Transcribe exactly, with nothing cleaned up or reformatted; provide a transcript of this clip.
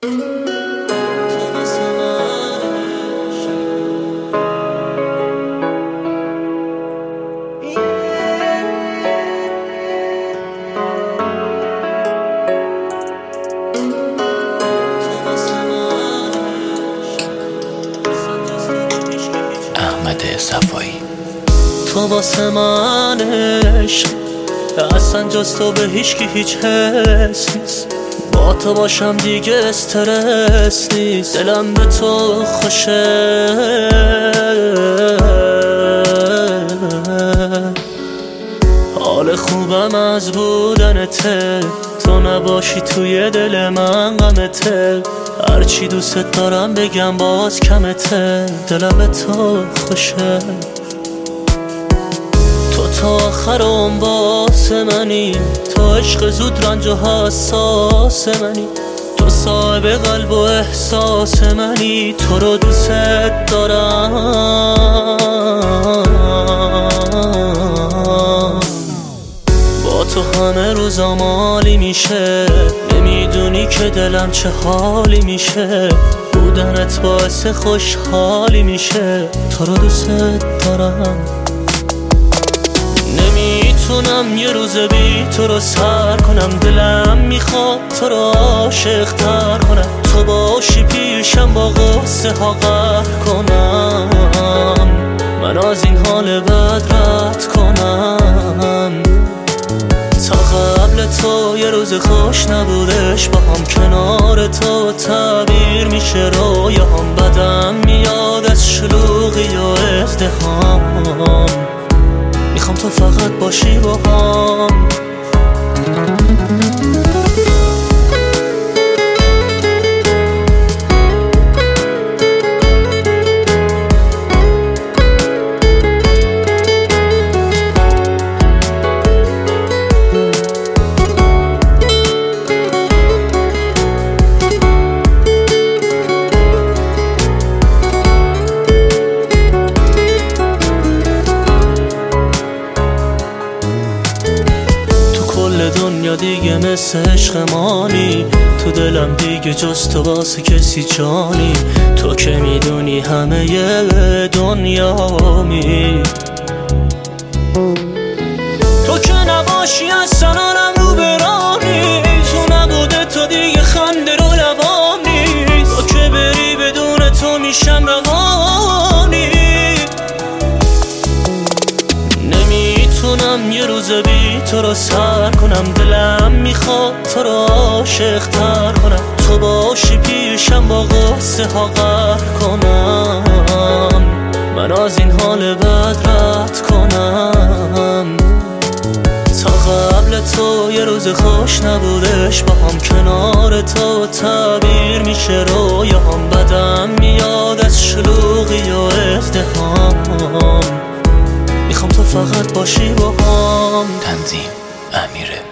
صفایی. تو واسه من عشق، اصلا جز تو به هیچکی هیچ حس نیست. با تو باشم دیگه استرس نیست. دلم به تو خوشه، حال خوبم از بودنته. تو نباشی توی دل من غمته. هرچی دوست دارم بگم باز کمته. دلم به تو خوشه. تو تا آخر اون واسه منی. تو عشق زود رنج و حساس منی. تو صاحب قلب و احساس منی. تو رو دوست دارم. با تو همه روزام عالی میشه. نمیدونی که دلم چه حالی میشه. بودنت باعث خوشحالی میشه. تو رو دوست دارم. نمیتونم یه روز بی تو رو سر کنم. دلم میخواد تو رو عاشق تر کنم. تو باشی پیشم با غصه ها قهر کنم. من از این حال بد رد کنم. تا قبل تو یه روز خوش نبودش با هم. کنار تو تعبیر میشه رویام. بدم میاد از شلوغی و ازدحام. میخوام تو فقط باشی با هم. دنیا دیگه مثل عشق مانی. تو دلم دیگه جز تو واسه کسی جانی. تو که میدونی همه دنیامی. تو که نباشی اصلا آرم رو برانی. تو نبوده تو دیگه خنده رو لبام نیست. تو که بری بدون تو میشم روانی. نمیتونم یه روز بی تو رو سر کنم. دلم میخواد تو رو عاشق تر کنم. تو باشی پیشم با غصه ها قهر کنم. من از این حال بد رد کنم. تا قبل تو یه روز خوش نبودش با هم. کنار تو تعبیر میشه رویام. بدم میاد از شلوغی و ازدحام. میخوام تو فقط باشی با هم. تنظیم: امیر